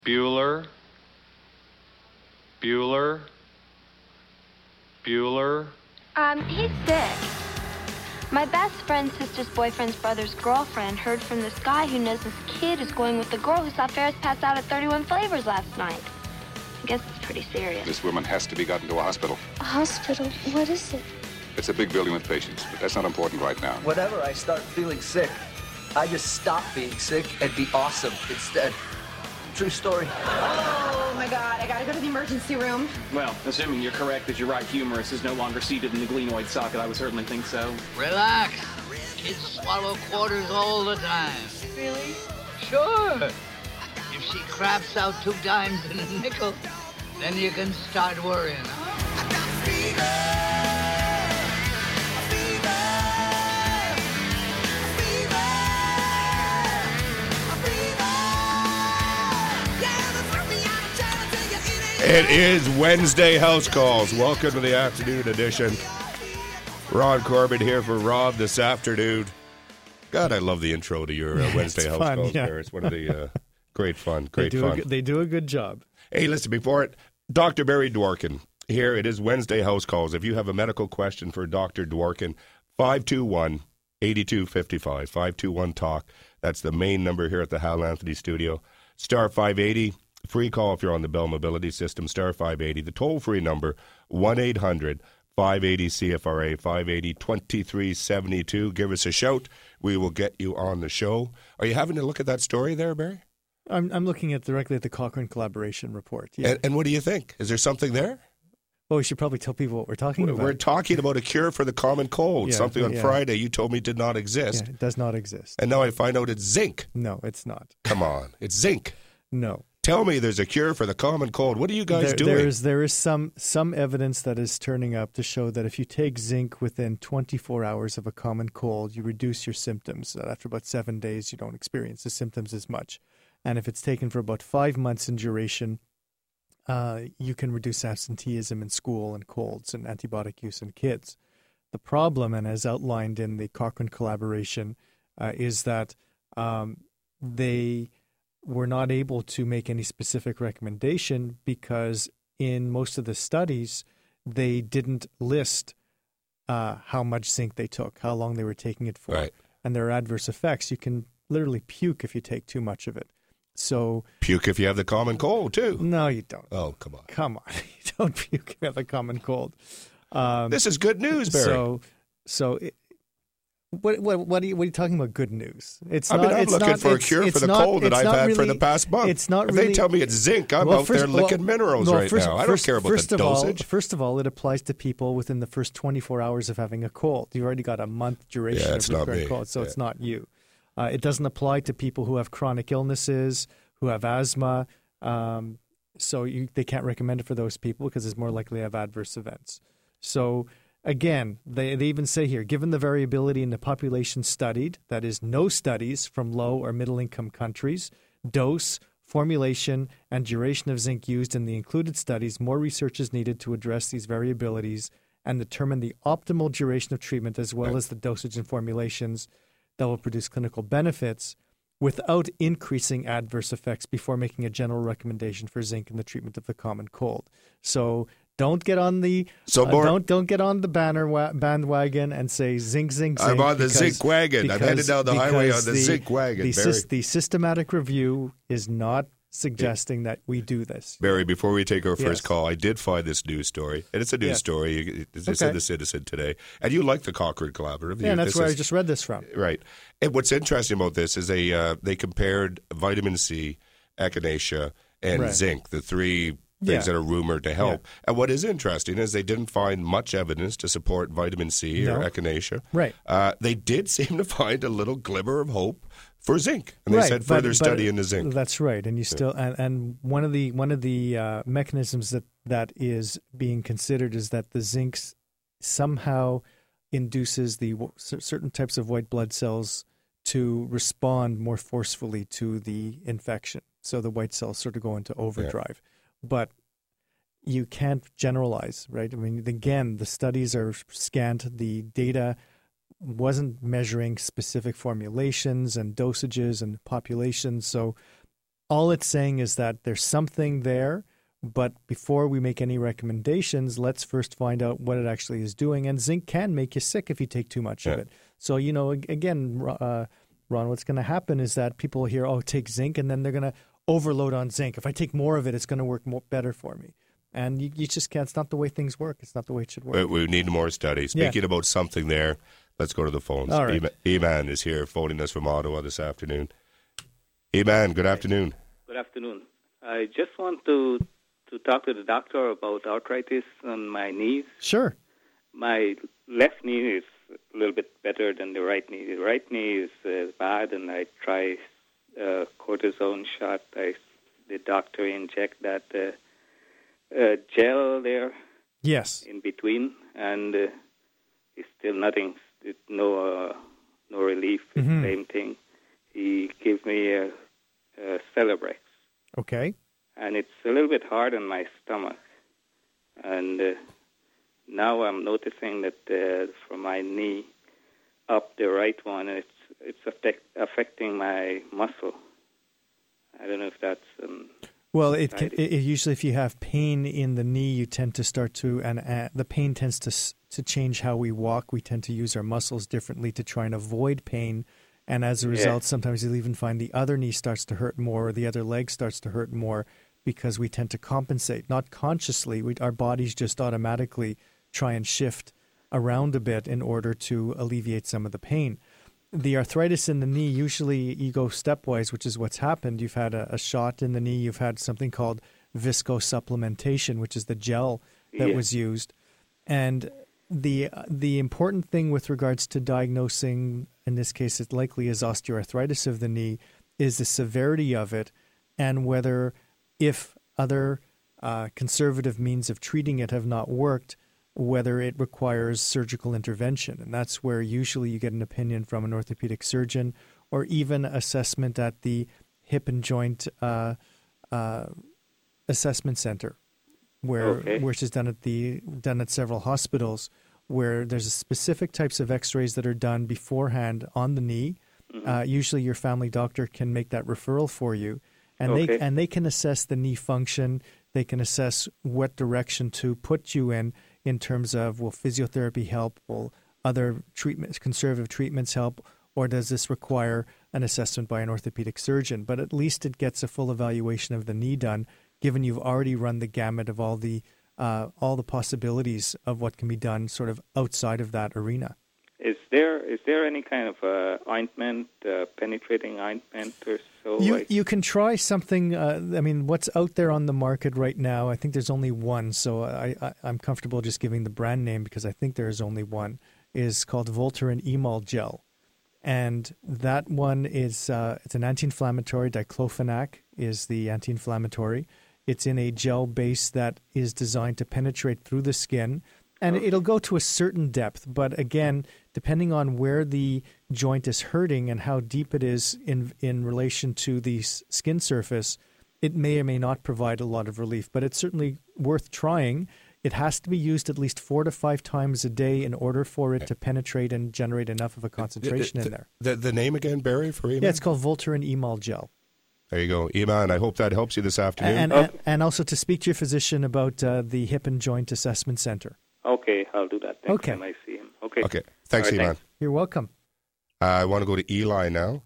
Bueller. Bueller. Bueller. He's sick. My best friend's sister's boyfriend's brother's girlfriend heard from this guy who knows this kid is going with the girl who saw Ferris pass out at 31 Flavors last night. I guess it's pretty serious. This woman has to be gotten to a hospital. A hospital? What is it? It's a big building with patients, but that's not important right now. Whenever I start feeling sick, I just stop being sick and be awesome instead. True story. Oh my God, I gotta go to the emergency room. Well, assuming you're correct that your right humerus is no longer seated in the glenoid socket, I would certainly think so. Relax. Kids swallow quarters all the time. Really? Sure. If she craps out 2 dimes and a nickel, then you can start worrying. It is Wednesday House Calls. Welcome to the afternoon edition. Ron Corbett here for Rob this afternoon. God, I love the intro to your Wednesday House fun, Calls yeah. there. It's one of the great fun. They do a good job. Hey, listen, before it, Dr. Barry Dworkin here. It is Wednesday House Calls. If you have a medical question for Dr. Dworkin, 521-8255, 521-TALK. That's the main number here at the Hal Anthony Studio. Star 580. Free call if you're on the Bell Mobility System, star 580. The toll-free number, 1-800-580-CFRA, 580-2372. Give us a shout. We will get you on the show. Are you having to look at that story there, Barry? I'm looking directly at the Cochrane collaboration report. Yeah. And what do you think? Is there something there? Well, we should probably tell people what we're talking about. We're talking about a cure for the common cold, Yeah, something on yeah. Friday you told me did not exist. Yeah, it does not exist. And now I find out it's zinc. No, it's not. Come on. It's zinc. No. Tell me there's a cure for the common cold. What are you guys doing? There is some evidence that is turning up to show that if you take zinc within 24 hours of a common cold, you reduce your symptoms. After about 7 days, you don't experience the symptoms as much. And if it's taken for about 5 months in duration, you can reduce absenteeism in school and colds and antibiotic use in kids. The problem, and as outlined in the Cochrane collaboration, is that they were not able to make any specific recommendation because in most of the studies, they didn't list how much zinc they took, how long they were taking it for. Right. And there are adverse effects. You can literally puke if you take too much of it. So Puke if you have the common cold, too. no, you don't. Oh, come on. Come on. You don't puke if you have a common cold. This is good news, Barry. What are you talking about? Good news? It's I'm looking for a cure for the cold that I've had for the past month. It's not if really. they tell me it's zinc, I'm out there licking minerals now. I don't care about the dosage. First of all, it applies to people within the first 24 hours of having a cold. You've already got a month duration of recurrent cold, so it's not you. It doesn't apply to people who have chronic illnesses, who have asthma. So they can't recommend it for those people because it's more likely to have adverse events. So again, they even say here, given the variability in the population studied, that is no studies from low or middle income countries, dose, formulation, and duration of zinc used in the included studies, more research is needed to address these variabilities and determine the optimal duration of treatment as well as the dosage and formulations that will produce clinical benefits without increasing adverse effects before making a general recommendation for zinc in the treatment of the common cold. So don't get on the don't get on the bandwagon and say zinc. I'm on the zinc wagon. I'm headed down the highway on the zinc wagon, Barry. The systematic review is not suggesting that we do this. Barry, before we take our first call, I did find this news story, and it's a news story. It's in the Citizen today, and you like the Cochrane Collaborative. Yeah, and that's where I just read this from. Right. And what's interesting about this is they compared vitamin C, echinacea, and zinc, the three things that are rumored to help. Yeah. And what is interesting is they didn't find much evidence to support vitamin C or echinacea. Right. They did seem to find a little glimmer of hope for zinc, and they said further study into zinc. That's right, and you still and one of the mechanisms that is being considered is that the zinc somehow induces the certain types of white blood cells to respond more forcefully to the infection. So the white cells sort of go into overdrive, but you can't generalize, right? I mean, again, the studies are scant. The data wasn't measuring specific formulations and dosages and populations. So All it's saying is that there's something there, but before we make any recommendations, let's first find out what it actually is doing. And zinc can make you sick if you take too much of it. So, again, Ron, what's going to happen is that people hear, take zinc, and then they're going to overload on zinc. If I take more of it, it's going to work better for me. And you just can't. It's not the way things work. It's not the way it should work. We need more studies. Speaking about something there, let's go to the phones. All right. Eman is here phoning us from Ottawa this afternoon. Eman, good afternoon. Good afternoon. I just want to talk to the doctor about arthritis on my knees. Sure. My left knee is a little bit better than the right knee. The right knee is bad, and I try cortisone shot. The doctor inject that gel there. Yes. In between, and it's still nothing. It's no relief. Mm-hmm. Same thing. He gave me a Celebrex. Okay. And it's a little bit hard on my stomach. And now I'm noticing that from my knee up the right one, it's affecting my muscle. I don't know if that's... well, it usually, if you have pain in the knee, you tend to start to, and the pain tends to change how we walk. We tend to use our muscles differently to try and avoid pain. And as a result, sometimes you'll even find the other knee starts to hurt more, or the other leg starts to hurt more, because we tend to compensate. Not consciously, our bodies just automatically try and shift around a bit in order to alleviate some of the pain. The arthritis in the knee, usually you go stepwise, which is what's happened. You've had a shot in the knee. You've had something called viscosupplementation, which is the gel that was used. And the important thing with regards to diagnosing, in this case it likely is osteoarthritis of the knee, is the severity of it, and whether, if other conservative means of treating it have not worked, whether it requires surgical intervention. And that's where usually you get an opinion from an orthopedic surgeon, or even assessment at the hip and joint assessment center, which is done at several hospitals, where there's specific types of x-rays that are done beforehand on the knee. Mm-hmm. Usually your family doctor can make that referral for you, and they can assess the knee function. They can assess what direction to put you in terms of, will physiotherapy help? Will other treatments, conservative treatments help? Or does this require an assessment by an orthopedic surgeon? But at least it gets a full evaluation of the knee done, given you've already run the gamut of all the possibilities of what can be done sort of outside of that arena. Is there any kind of ointment, penetrating ointment or so? You can try something. What's out there on the market right now, I think there's only one, so I'm comfortable just giving the brand name because I think there is only one, is called Voltaren Emol Gel. And that one is it's an anti-inflammatory. Diclofenac is the anti-inflammatory. It's in a gel base that is designed to penetrate through the skin, and it'll go to a certain depth. But again, depending on where the joint is hurting and how deep it is in relation to the skin surface, it may or may not provide a lot of relief. But it's certainly worth trying. It has to be used at least 4 to 5 times a day in order for it to penetrate and generate enough of a concentration in there. The name again, Barry, for Eman? Yeah, it's called Voltaren Emol Gel. There you go. Eman, I hope that helps you this afternoon. And also to speak to your physician about the Hip and Joint Assessment Center. Okay, I'll do that next time I see him. Okay. Thanks, right, Eman. thanks. You're welcome. I want to go to Eli now.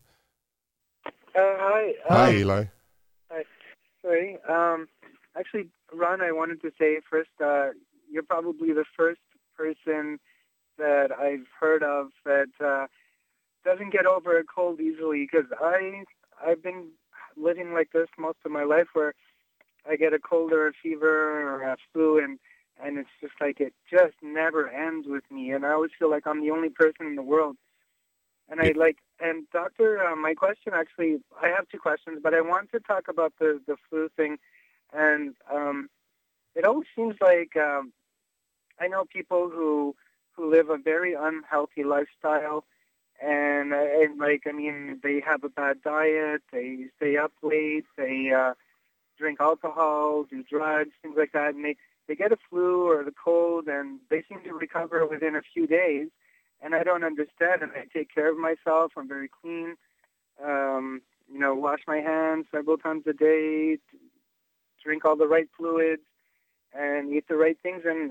Hi. Hi, Eli. Hi. Sorry. Actually, Ron, I wanted to say first, you're probably the first person that I've heard of that doesn't get over a cold easily, because I've been living like this most of my life, where I get a cold or a fever or a flu, and it's just like it just never ends with me, and I always feel like I'm the only person in the world. And and doctor, my question, actually, I have 2 questions, but I want to talk about the flu thing. And it always seems like I know people who live a very unhealthy lifestyle, and they have a bad diet, they stay up late, they drink alcohol, do drugs, things like that, and they get a flu or the cold, and they seem to recover within a few days. And I don't understand, and I take care of myself. I'm very clean. wash my hands several times a day, drink all the right fluids, and eat the right things, and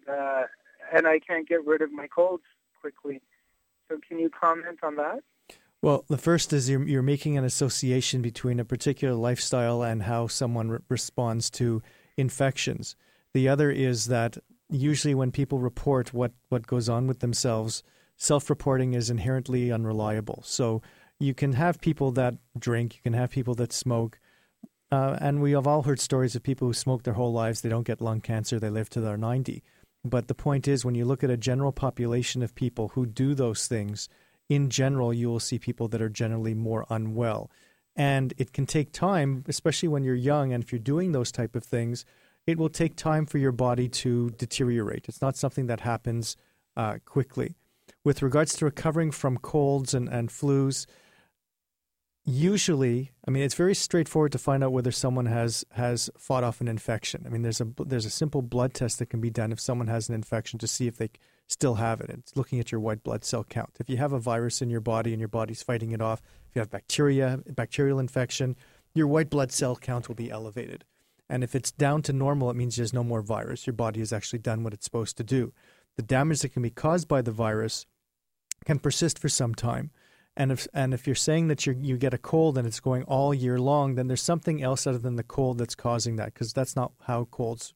I can't get rid of my colds quickly. So can you comment on that? Well, the first is you're making an association between a particular lifestyle and how someone responds to infections. The other is that usually when people report what goes on with themselves, self-reporting is inherently unreliable. So you can have people that drink, you can have people that smoke, and we have all heard stories of people who smoke their whole lives, they don't get lung cancer, they live to their 90. But the point is, when you look at a general population of people who do those things, in general, you will see people that are generally more unwell. And it can take time, especially when you're young, and if you're doing those type of things, it will take time for your body to deteriorate. It's not something that happens quickly. With regards to recovering from colds and flus, usually, it's very straightforward to find out whether someone has fought off an infection. There's a simple blood test that can be done if someone has an infection to see if they still have it. It's looking at your white blood cell count. If you have a virus in your body and your body's fighting it off, if you have bacterial infection, your white blood cell count will be elevated. And if it's down to normal, it means there's no more virus. Your body has actually done what it's supposed to do. The damage that can be caused by the virus can persist for some time. And if you're saying that you get a cold and it's going all year long, then there's something else other than the cold that's causing that, because that's not how colds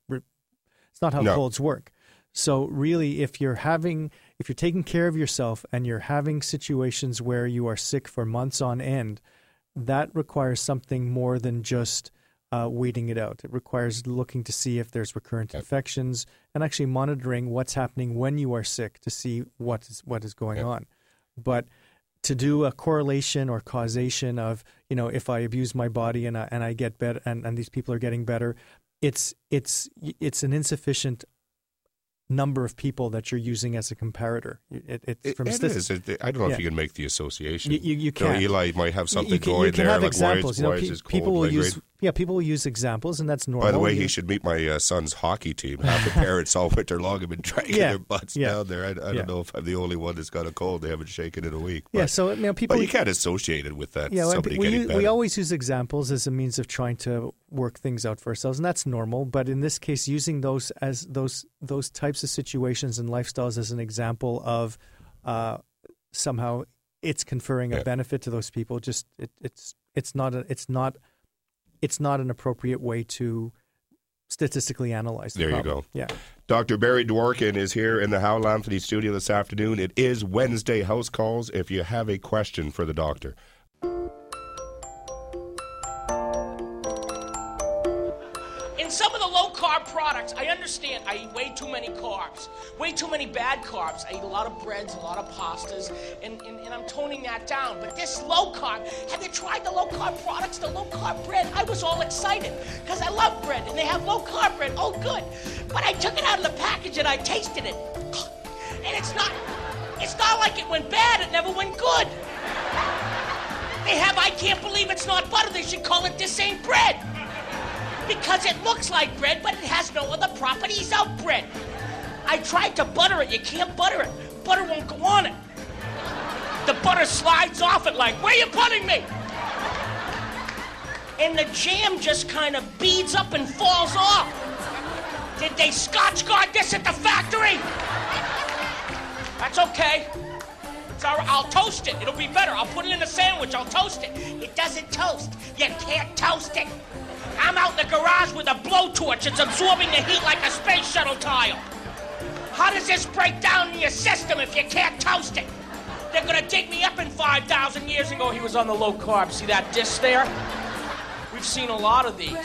work. So really, if you're taking care of yourself and you're having situations where you are sick for months on end, that requires something more than just waiting it out. It requires looking to see if there's recurrent infections and actually monitoring what's happening when you are sick to see what is going on. But to do a correlation or causation of, if I abuse my body and I get better and these people are getting better, it's an insufficient number of people that you're using as a comparator. It is. I don't know if you can make the association. You can. Eli might have something going there. Have like examples. Why is his people will cold use. Yeah, people will use examples, and that's normal. By the way, he should meet my son's hockey team. Half the parents all winter long have been dragging their butts down there. I don't know if I'm the only one that's got a cold. They haven't shaken in a week. But, so people. But you can't associate it with that. We always use examples as a means of trying to work things out for ourselves, and that's normal. But in this case, using those as those types of situations and lifestyles as an example of somehow it's conferring a benefit to those people. Just it's not an appropriate way to statistically analyze the problem. There you go. Yeah. Dr. Barry Dworkin is here in the Howell Anthony studio this afternoon. It is Wednesday House Calls. If you have a question for the doctor. In some of the low-carb products, I understand I eat way too many carbs, way too many bad carbs. I eat a lot of breads, a lot of pastas, and I'm toning that down. But this low-carb, have you tried the low-carb products, the low-carb bread? I was all excited because I love bread, and they have low-carb bread. Oh, good. But I took it out of the package, and I tasted it. And it's not like it went bad. It never went good. They have, I can't believe it's not butter. They should call it This Ain't Bread. Because it looks like bread, but it has no other properties of bread. I tried to butter it. You can't butter it. Butter won't go on it. The butter slides off it like, where are you putting me? And the jam just kind of beads up and falls off. Did they Scotch guard this at the factory? That's okay. It's all right. I'll toast it. It'll be better. I'll put it in a sandwich. I'll toast it. It doesn't toast. You can't toast it. I'm out in the garage with a blowtorch. It's absorbing the heat like a space shuttle tile. How does this break down in your system if you can't toast it? They're gonna dig me up in 5,000 years and go, he was on the low carb. See that disc there? We've seen a lot of these.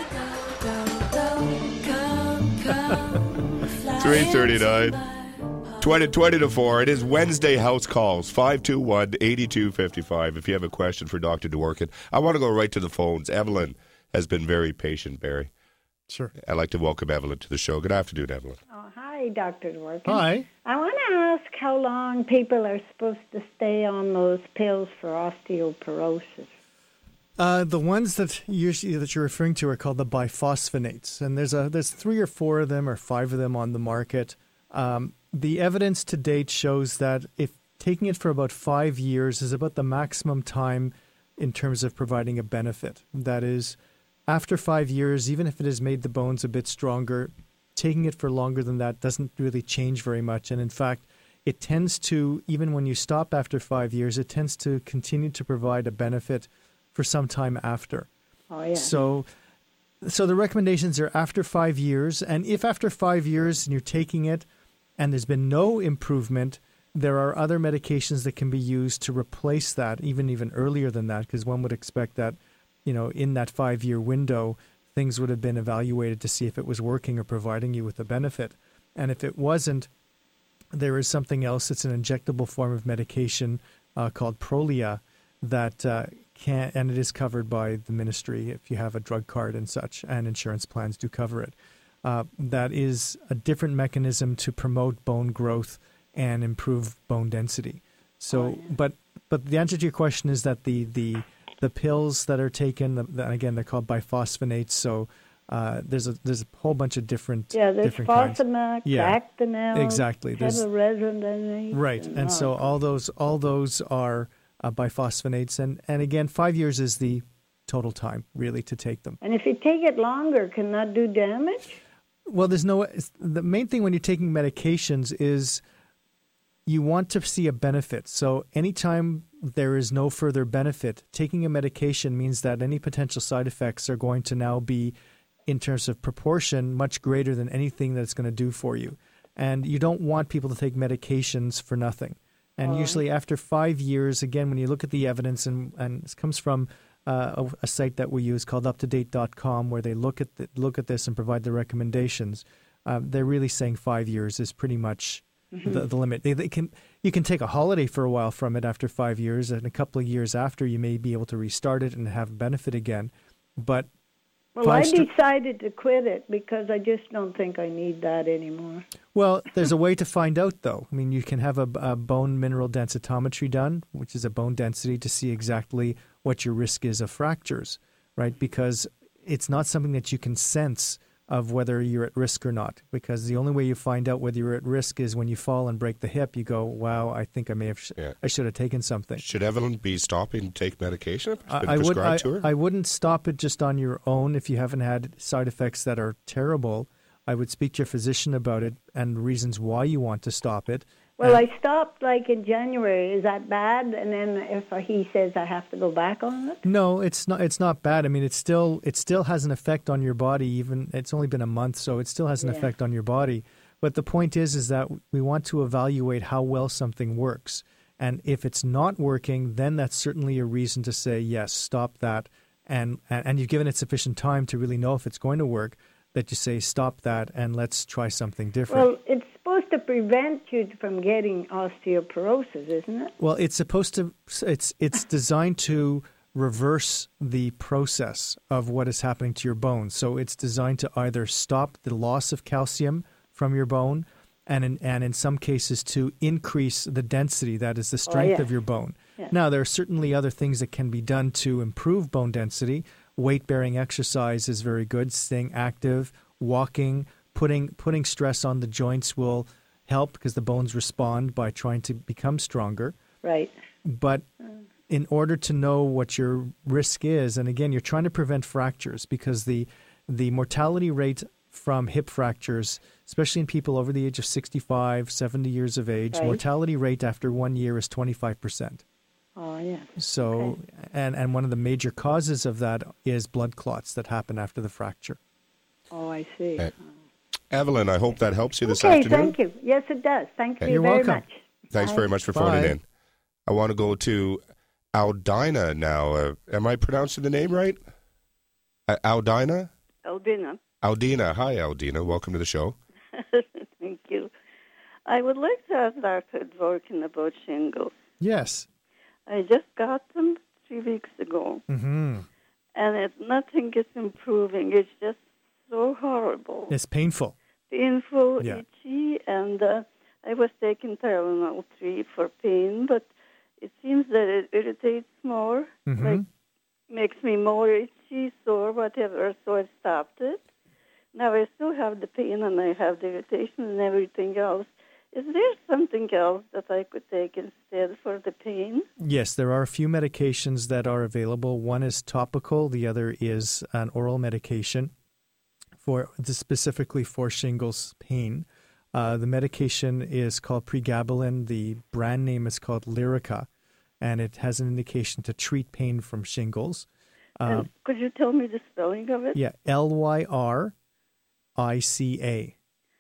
3:39. 20 to 4. It is Wednesday House Calls, 521-8255. If you have a question for Dr. Dworkin. I want to go right to the phones. Evelyn has been very patient, Barry. Sure. I'd like to welcome Evelyn to the show. Good afternoon, Evelyn. Oh, hi, Dr. Dworkin. Hi. I want to ask how long people are supposed to stay on those pills for osteoporosis. The ones that you're referring to are called the biphosphonates, and there's 3 or 4 of them or 5 of them on the market. The evidence to date shows that if taking it for about 5 years is about the maximum time in terms of providing a benefit. That is, after 5 years, even if it has made the bones a bit stronger, taking it for longer than that doesn't really change very much. And in fact, it tends to, even when you stop after 5 years, it tends to continue to provide a benefit for some time after. Oh, yeah. So the recommendations are after 5 years. And if after 5 years you're taking it and there's been no improvement, there are other medications that can be used to replace that, even earlier than that, because one would expect that, in that 5-year window, things would have been evaluated to see if it was working or providing you with a benefit. And if it wasn't, there is something else. It's an injectable form of medication called Prolia that and it is covered by the ministry if you have a drug card and such, and insurance plans do cover it. That is a different mechanism to promote bone growth and improve bone density. So, but the answer to your question is that the pills that are taken, again, they're called biphosphonates. So there's a whole bunch of different there's kinds. Fosamax, Actonel, exactly, Tetraresonate, right, and so all those are biphosphonates, and again, 5 years is the total time really to take them. And if you take it longer, can that do damage? Well, the main thing when you're taking medications is you want to see a benefit. So anytime there is no further benefit, taking a medication means that any potential side effects are going to now be, in terms of proportion, much greater than anything that it's going to do for you. And you don't want people to take medications for nothing. And usually after 5 years, again, when you look at the evidence, and this comes from a site that we use called UpToDate.com, where they look at this and provide the recommendations, they're really saying 5 years is pretty much the limit. You can take a holiday for a while from it after 5 years, and a couple of years after you may be able to restart it and have benefit again. But I decided to quit it because I just don't think I need that anymore. Well, there's a way to find out, though. I mean, you can have a bone mineral densitometry done, which is a bone density to see exactly what your risk is of fractures, right? Because it's not something that you can sense of whether you're at risk or not, because the only way you find out whether you're at risk is when you fall and break the hip. You go, wow, I think I should have taken something. Should Evelyn be stopping to take medication if it's been prescribed to her? I wouldn't stop it just on your own if you haven't had side effects that are terrible. I would speak to your physician about it and reasons why you want to stop it. Well, I stopped in January. Is that bad? And then if he says I have to go back on it? No, it's not. It's not bad. I mean, it still has an effect on your body. Even it's only been a month, so it still has an effect on your body. But the point is that we want to evaluate how well something works. And if it's not working, then that's certainly a reason to say, yes, stop that. And you've given it sufficient time to really know if it's going to work, that you say, stop that and let's try something different. Well, it's supposed to prevent you from getting osteoporosis, isn't it? Well, it's supposed to. It's designed to reverse the process of what is happening to your bones. So it's designed to either stop the loss of calcium from your bone, and in some cases to increase the density, that is the strength of your bone. Yeah. Now, there are certainly other things that can be done to improve bone density. Weight-bearing exercise is very good. Staying active, walking, putting stress on the joints will help because the bones respond by trying to become stronger. Right. But in order to know what your risk is, and again, you're trying to prevent fractures because the mortality rate from hip fractures, especially in people over the age of 65, 70 years of age, mortality rate after 1 year is 25%. Oh, yeah. So, and one of the major causes of that is blood clots that happen after the fracture. Oh, I see. Evelyn, I hope that helps you this afternoon. Okay, thank you. Yes, it does. Thank you You're very welcome. much. Thanks very much for phoning in. I want to go to Aldina now. Am I pronouncing the name right? Aldina? Aldina. Aldina. Hi, Aldina. Welcome to the show. Thank you. I would like to ask Dr. Dworkin about shingles. Yes. I just got them 3 weeks ago, and nothing is improving. It's just so horrible. It's painful. Painful, itchy, and I was taking Tylenol 3 for pain, but it seems that it irritates more, like makes me more itchy, sore, whatever, so I stopped it. Now I still have the pain and I have the irritation and everything else. Is there something else that I could take instead for the pain? Yes, there are a few medications that are available. One is topical. The other is an oral medication specifically for shingles pain. The medication is called pregabalin. The brand name is called Lyrica, and it has an indication to treat pain from shingles. Could you tell me the spelling of it? Yeah, Lyrica. ICA.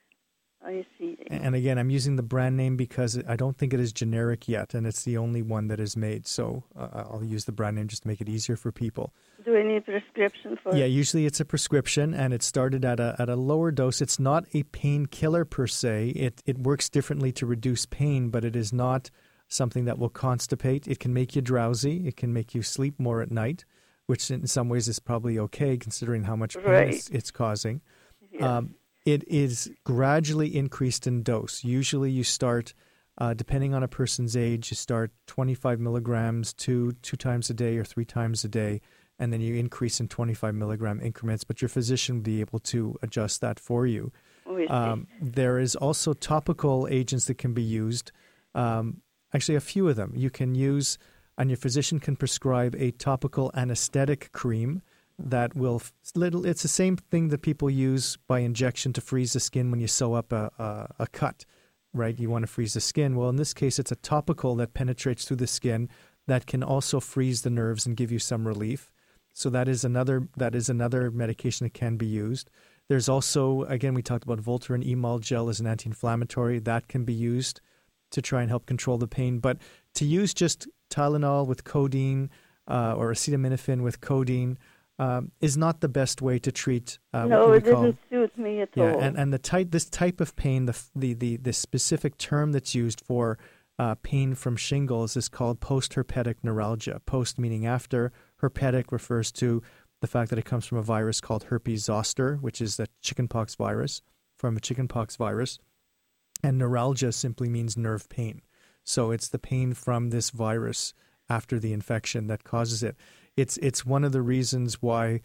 And again, I'm using the brand name because I don't think it is generic yet, and it's the only one that is made. So I'll use the brand name just to make it easier for people. Do I need a prescription for it? Yeah, usually it's a prescription, and it started at a lower dose. It's not a painkiller per se. It works differently to reduce pain, but it is not something that will constipate. It can make you drowsy. It can make you sleep more at night, which in some ways is probably okay considering how much pain it's causing. Yes. It is gradually increased in dose. Usually you start, depending on a person's age, you start 25 milligrams two times a day or 3 times a day, and then you increase in 25 milligram increments, but your physician will be able to adjust that for you. There is also topical agents that can be used, actually a few of them. You can use, and your physician can prescribe a topical anesthetic cream that will, it's the same thing that people use by injection to freeze the skin when you sew up a cut, right? You want to freeze the skin. Well, in this case, it's a topical that penetrates through the skin that can also freeze the nerves and give you some relief. So that is another medication that can be used. There's also, again, we talked about Voltaren Emol gel as an anti-inflammatory. That can be used to try and help control the pain. But to use just Tylenol with codeine or acetaminophen with codeine is not the best way to treat. No, it didn't suit me at all. And this type of pain, the specific term that's used for pain from shingles is called post-herpetic neuralgia. Post meaning after, herpetic refers to the fact that it comes from a virus called herpes zoster, which is the chickenpox virus, from a chickenpox virus. And neuralgia simply means nerve pain. So it's the pain from this virus after the infection that causes it. It's one of the reasons why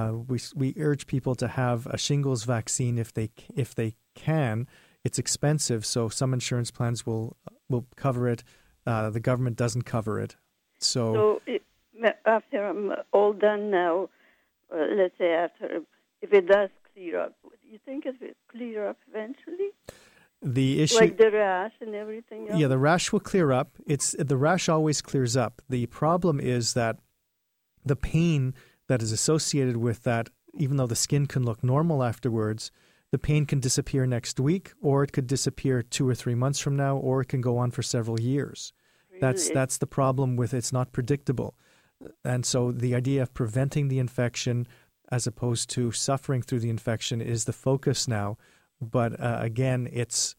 we urge people to have a shingles vaccine if they can. It's expensive, so some insurance plans will cover it. The government doesn't cover it. So after I'm all done now, let's say after, if it does clear up, do you think it will clear up eventually? The issue, like the rash and everything else? Yeah, the rash will clear up. The rash always clears up. The problem is that the pain that is associated with that, even though the skin can look normal afterwards, the pain can disappear next week, or it could disappear 2 or 3 months from now, or it can go on for several years. Really? That's the problem with it's not predictable. And so the idea of preventing the infection as opposed to suffering through the infection is the focus now. But again, it's,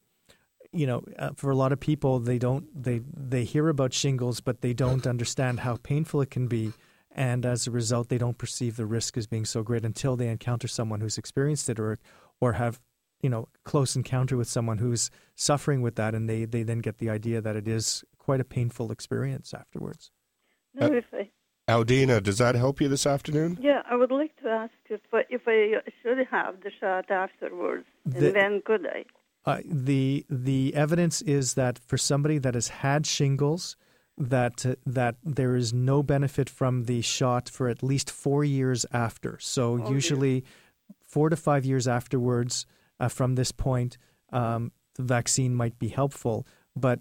for a lot of people, they hear about shingles, but they don't understand how painful it can be. And as a result, they don't perceive the risk as being so great until they encounter someone who's experienced it or have, close encounter with someone who's suffering with that. And they then get the idea that it is quite a painful experience afterwards. No, Aldina, does that help you this afternoon? Yeah, I would like to ask if I should have the shot afterwards, and when could I? The evidence is that for somebody that has had shingles, that there is no benefit from the shot for at least 4 years after. So usually 4 to 5 years afterwards, from this point, the vaccine might be helpful. But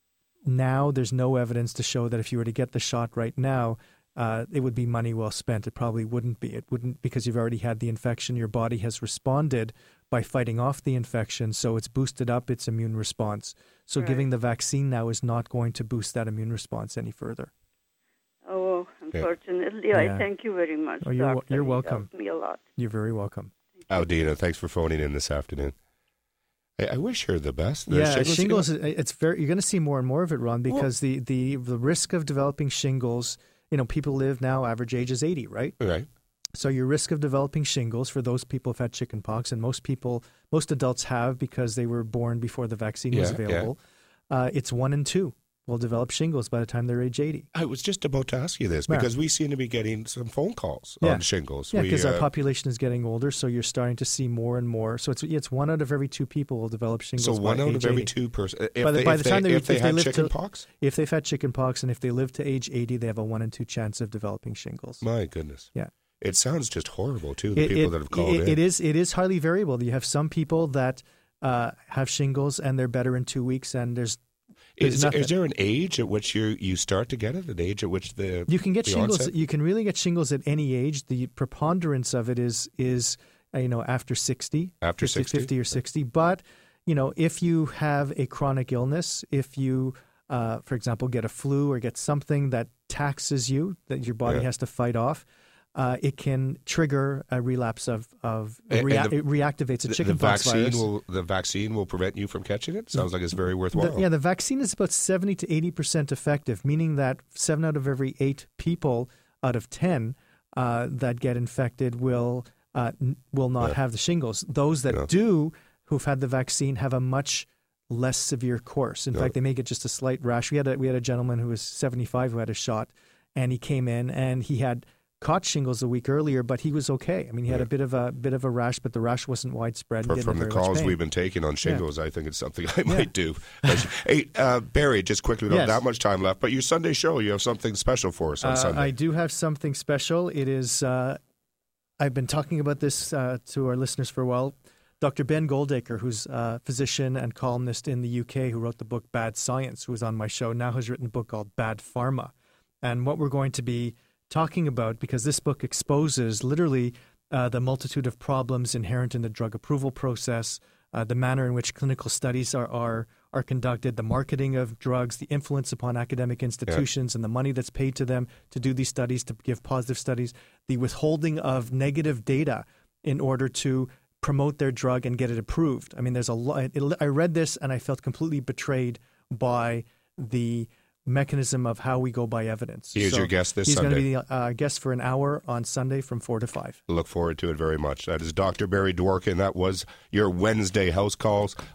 now there's no evidence to show that if you were to get the shot right now, it would be money well spent. It probably wouldn't be. It wouldn't, because you've already had the infection. Your body has responded by fighting off the infection, so it's boosted up its immune response. So giving the vaccine now is not going to boost that immune response any further. Oh, unfortunately. I thank you very much, Doctor. You're welcome. You helped me a lot. You're very welcome. Aldina, thanks for phoning in this afternoon. I wish her the best. Shingles. It's you're going to see more and more of it, Ron, because the risk of developing shingles. People live now, average age is 80, right? Right. So your risk of developing shingles for those people who've had chickenpox, and most adults have because they were born before the vaccine was available, it's 1 in 2. will develop shingles by the time they're age 80. I was just about to ask you this because we seem to be getting some phone calls on shingles. Yeah, because our population is getting older, so you're starting to see more and more. So it's 1 out of every 2 people will develop shingles. So 1 out of every 2 person. If they had chicken pox? If they've had chicken pox and if they live to age 80, they have a 1 in 2 chance of developing shingles. My goodness. Yeah. It sounds just horrible, too, the people that have called in. It is highly variable. You have some people that have shingles and they're better in 2 weeks, and there's Is there an age at which you start to get it? An age at which you can get shingles? Onset? You can really get shingles at any age. The preponderance of it is after 60, 50 or 60. But if you have a chronic illness, if you for example get a flu or get something that taxes you that your body has to fight off, it can trigger a relapse it reactivates a chickenpox virus. The vaccine will prevent you from catching it? Sounds like it's very worthwhile. The vaccine is about 70 to 80% effective, meaning that 7 out of every 8 people out of 10 that get infected will not have the shingles. Those that do, who've had the vaccine, have a much less severe course. In fact, they may get just a slight rash. We had a gentleman who was 75 who had a shot, and he came in and he had caught shingles a week earlier, but he was okay. I mean, he had a bit of a rash, but the rash wasn't widespread. From the calls we've been taking on shingles, I think it's something I might do. Hey, Barry, just quickly, we don't have that much time left, but your Sunday show, you have something special for us on Sunday. I do have something special. It is, I've been talking about this to our listeners for a while. Dr. Ben Goldacre, who's a physician and columnist in the UK, who wrote the book Bad Science, who was on my show, now has written a book called Bad Pharma. And what we're going to be talking about, because this book exposes literally the multitude of problems inherent in the drug approval process, the manner in which clinical studies are conducted, the marketing of drugs, the influence upon academic institutions and the money that's paid to them to do these studies, to give positive studies, the withholding of negative data in order to promote their drug and get it approved. I mean, there's a lot. I read this and I felt completely betrayed by the mechanism of how we go by evidence. He is your guest this Sunday. He's going to be the guest for an hour on Sunday from 4 to 5. Look forward to it very much. That is Dr. Barry Dworkin. That was your Wednesday House Calls.